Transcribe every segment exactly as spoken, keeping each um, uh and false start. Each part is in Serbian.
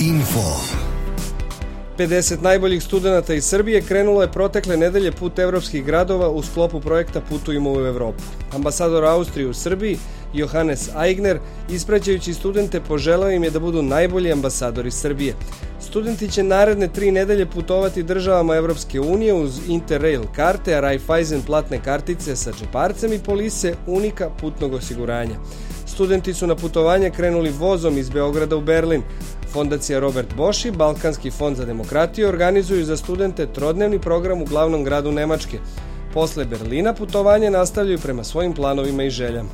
Info. pedeset najboljih studenata iz Srbije krenulo je protekle nedelje put evropskih gradova u sklopu projekta Putujmo u Evropu. Ambasador Austrije u Srbiji, Johannes Aigner, ispraćajući studente, poželeo im je da budu najbolji ambasadori Srbije. Studenti će naredne tri nedelje putovati državama Evropske unije uz Interrail karte, a Raiffeisen platne kartice sa džeparcem i polise Unika putnog osiguranja. Studenti su na putovanje krenuli vozom iz Beograda u Berlin. Fondacija Robert Bosch i Balkanski fond za demokratiju organizuju za studente trodnevni program u glavnom gradu Nemačke. Posle Berlina putovanje nastavljaju prema svojim planovima i željama.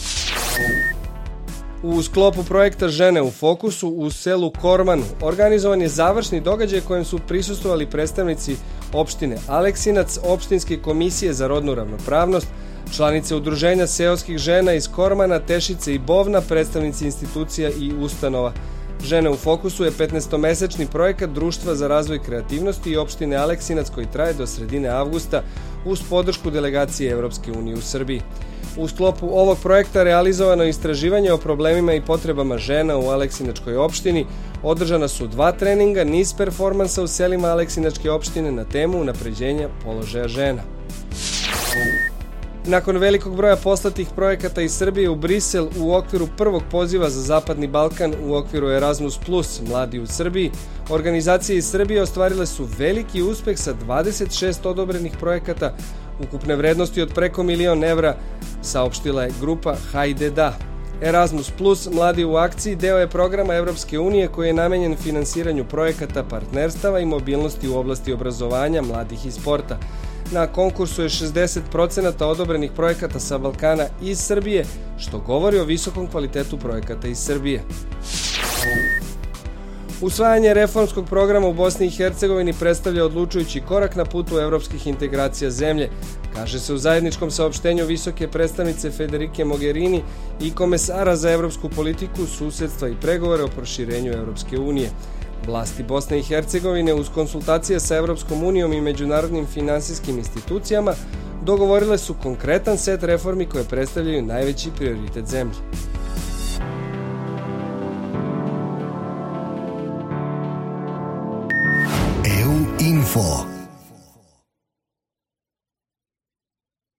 U sklopu projekta Žene u fokusu u selu Kormanu organizovan je završni događaj kojem su prisustvovali predstavnici opštine Aleksinac, opštinske komisije za rodnu ravnopravnost, članice udruženja seoskih žena iz Kormana, Tešice i Bovna, predstavnici institucija i ustanova. Žene u fokusu je petnaestomesečni projekat Društva za razvoj kreativnosti i opštine Aleksinac koji traje do sredine avgusta uz podršku delegacije Evropske unije u Srbiji. U sklopu ovog projekta realizovano je istraživanje o problemima i potrebama žena u Aleksinačkoj opštini, održana su dva treninga, niz performansa u selima Aleksinačke opštine na temu unapređenja položaja žena. Nakon velikog broja poslatih projekata iz Srbije u Brisel u okviru prvog poziva za Zapadni Balkan u okviru Erasmus plus Mladi u Srbiji, organizacije iz Srbije ostvarile su veliki uspeh sa dvadeset šest odobrenih projekata ukupne vrednosti od preko milion evra, saopštila je grupa Hajde da. Erasmus plus Mladi u akciji deo je programa Evropske unije koji je namenjen finansiranju projekata partnerstava i mobilnosti u oblasti obrazovanja, mladih i sporta. Na konkursu je šezdeset procenata odobrenih projekata sa Balkana iz Srbije, što govori o visokom kvalitetu projekata iz Srbije. Usvajanje reformskog programa u Bosni i Hercegovini predstavlja odlučujući korak na putu evropskih integracija zemlje, kaže se u zajedničkom saopštenju visoke predstavnice Federike Mogherini i komesara za evropsku politiku, susedstva i pregovore o proširenju Evropske unije. Vlasti Bosne i Hercegovine uz konsultacije sa Evropskom unijom i međunarodnim finansijskim institucijama dogovorile su konkretan set reformi koje predstavljaju najveći prioritet zemlje. E U Info.